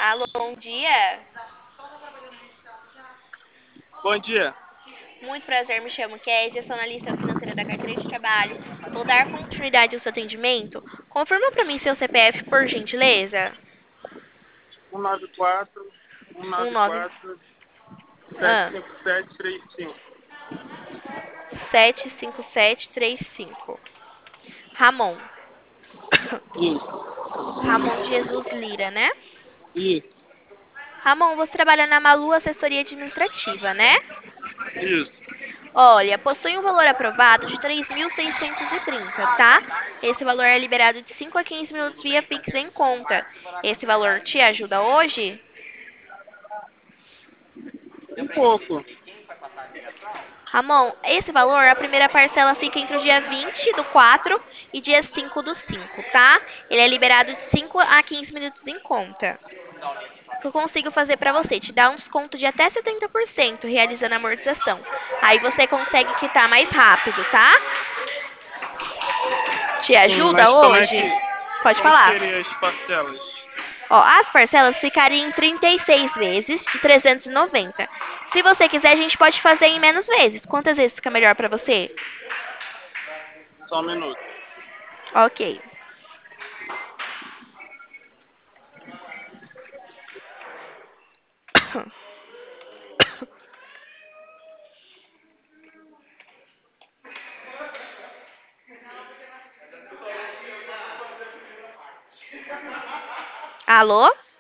Alô, bom dia. Bom dia. Muito prazer, me chamo Kézia, sou analista financeira da carteira de trabalho. Vou dar continuidade ao seu atendimento. Confirma para mim seu CPF, por gentileza. 194 19 194 ah, 75735. 75735. Ramon. Isso. Ramon Jesus Lira, né? Isso. Ramon, você trabalha na Malu Assessoria Administrativa, né? Isso. Olha, possui um valor aprovado de 3.630, tá? Esse valor é liberado de 5 a 15 minutos via Pix em conta. Esse valor te ajuda hoje? Um pouco. Ramon, esse valor, a primeira parcela fica entre o dia 20 do 4 e dia 5 do 5, tá? Ele é liberado de 5 a 15 minutos em conta. O que eu consigo fazer pra você? Te dar um desconto de até 70% realizando a amortização. Aí você consegue quitar mais rápido, tá? Te Sim, ajuda mas hoje? Pode como que falar. seria as parcelas? Ó, as parcelas ficariam em 36 vezes de 390. Se você quiser, a gente pode fazer em menos vezes. Quantas vezes fica melhor pra você? Só um minuto. Ok. Alô?